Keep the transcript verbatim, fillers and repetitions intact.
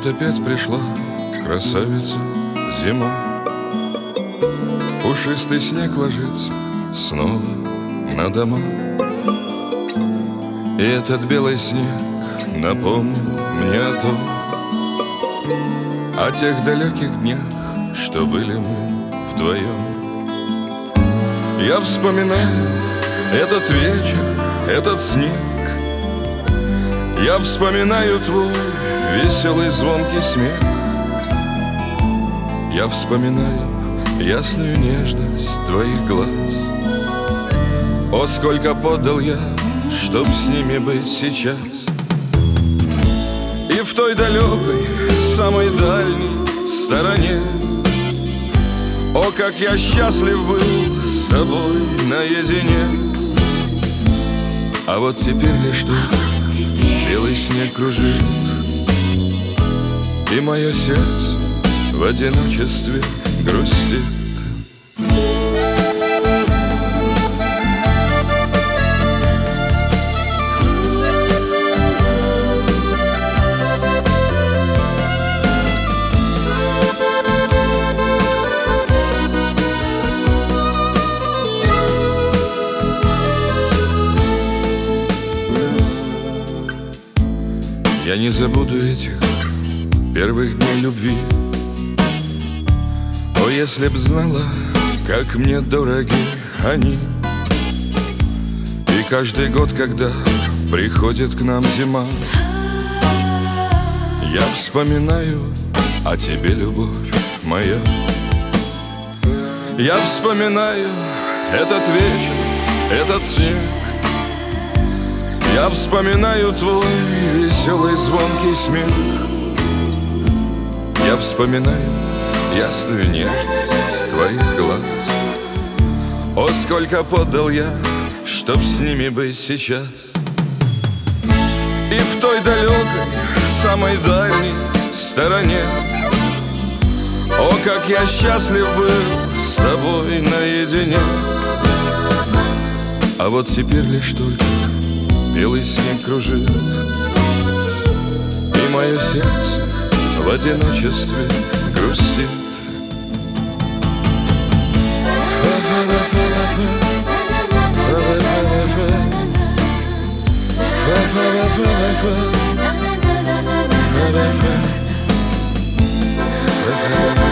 вот опять пришла красавица зима. Пушистый снег ложится снова на дома. И этот белый снег напомнил мне о том, о тех далеких днях, что были мы вдвоем. Я вспоминаю этот вечер, этот снег. Я вспоминаю твой веселый звонкий смех. Я вспоминаю ясную нежность твоих глаз. О, сколько подал я, чтоб с ними быть сейчас. И в той далекой, самой дальней стороне, о, как я счастлив был с тобой наедине. А вот теперь лишь только белый снег кружит, и мое сердце в одиночестве грустит. Я не забуду этих первых дней любви. О, если б знала, как мне дороги они. И каждый год, когда приходит к нам зима, я вспоминаю о тебе, любовь моя. Я вспоминаю этот вечер, этот снег. Я вспоминаю твой веселый звонкий смех. Я вспоминаю ясную нежность твоих глаз. О, сколько подал я, чтоб с ними быть сейчас. И в той далекой, самой дальней стороне, о, как я счастлив был с тобой наедине. А вот теперь лишь только белый снег кружит, и мое сердце в одиночестве грустит. Fa